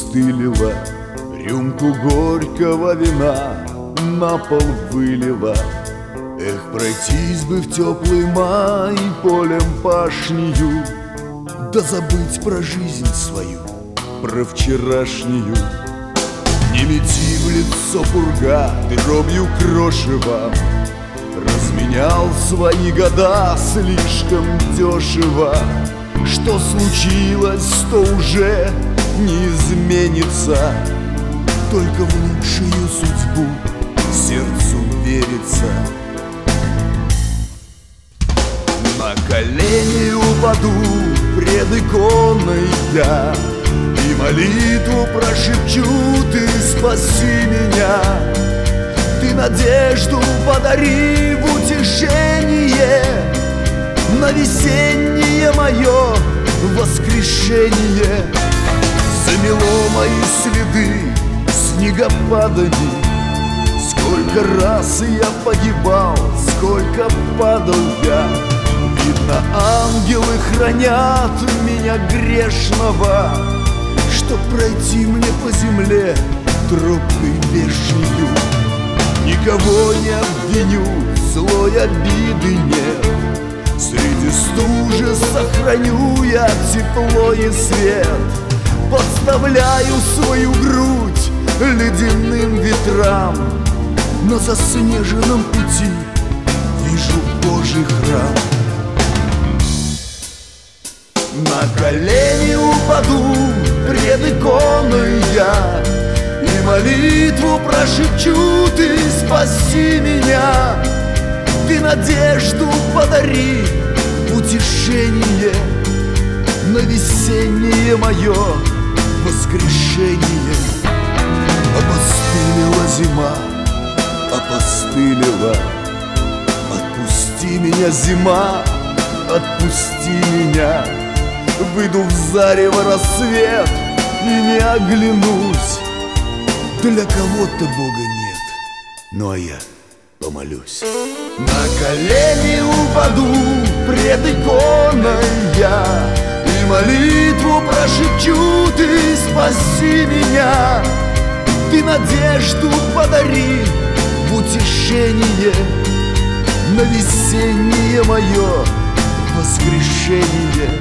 опостылила, рюмку горького вина на пол вылила. Эх, пройтись бы в теплый май полем пашнею, да забыть про жизнь свою, про вчерашнюю. Не мети в лицо пурга дробью крошева, разменял свои года слишком дешево. Что случилось, то уже не изменится, только в лучшую судьбу сердцу верится. На колени упаду пред иконой я и молитву прошепчу: ты спаси меня. Ты надежду подари в утешение на весеннее мое воскрешение. Замело мои следы снегопадами. Сколько раз я погибал, сколько падал я. Видно, ангелы хранят меня грешного, чтоб пройти мне по земле тропкой вешнею. Никого не обвиню, злой обиды нет. Среди стужи сохраню я тепло и свет. Подставляю свою грудь ледяным ветрам. На заснеженном пути вижу Божий храм. На колени упаду пред иконой я и молитву прошепчу: ты спаси меня. Ты надежду подари в утешение на весеннее мое воскрешение. Опостылила зима, опостылила. Отпусти меня, зима, отпусти меня. Выйду в зарево рассвет и не оглянусь. Для кого-то Бога нет, ну а я помолюсь. На колени упаду пред иконой я и молитву прошепчу: ты спаси меня. Ты надежду подари в утешение на весеннее мое воскрешение.